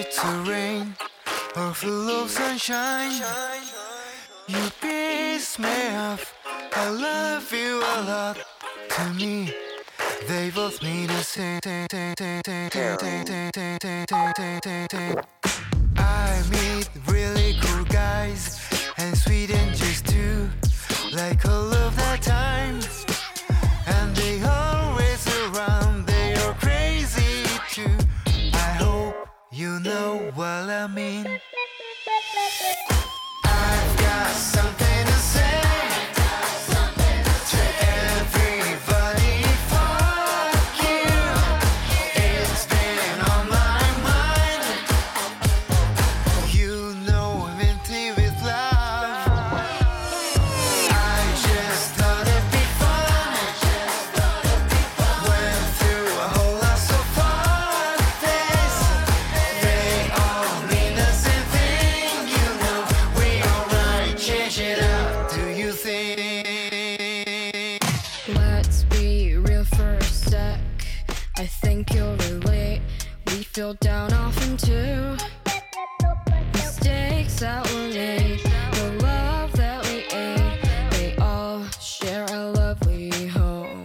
to rain or full of sunshine. You piss me off, I love you a lot. To me, they both mean the same. I meet really cool guys and sweet angels too, like all of the time. And they always around, they are crazy too. I hope you know what I mean. I've got something to say to everybody. Fuck you, it's been on my mind. You know I'm empty with love. I just thought it'd be fun. Went through a whole lot so far. They all mean the same thing. You know we alright, change it up. Do you think? Let's be real for a sec. I think you'll relate. We feel down often too. Mistakes that were made, the love that we ate. They all share a lovely home.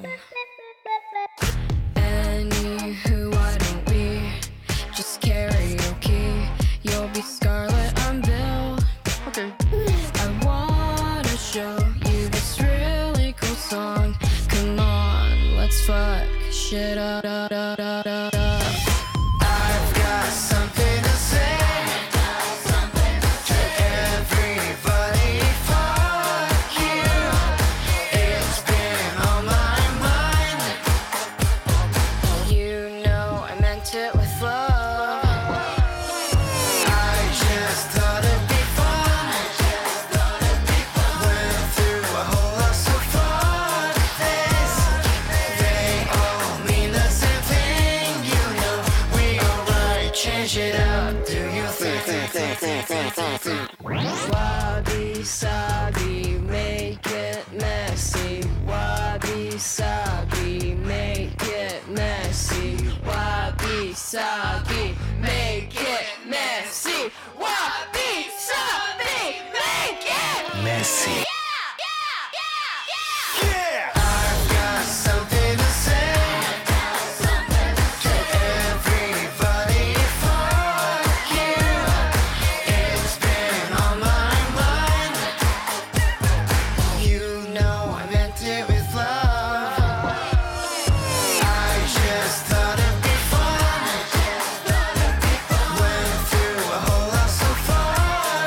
Anywho, why don't we just karaoke? You'll be Scarlett, I'm Bill. Okay. I wanna show you this really cool song. Come on, let's fuck shit up. I've got something to say to everybody. Fuck you, it's been on my mind. You know I meant it with love. I just thought it'd be fun. Went through a whole lot so far. They all mean the same thing. You know we alright, change it up. Do you think? Wabi sabi, make it messy. Wabi sabi, make it messy. Wabi sabi, make it messy. Wabi sabi, make it Messy. I've got something to say to everybody. Fuck you, it's been on my mind. You know I meant it with love. I just thought it'd be fun. Went through a whole lot so far.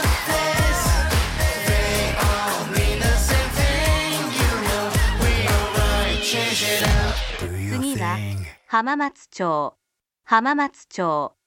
They all mean the same thing. You know we alright, change it up. Do you 次は think? 浜松町。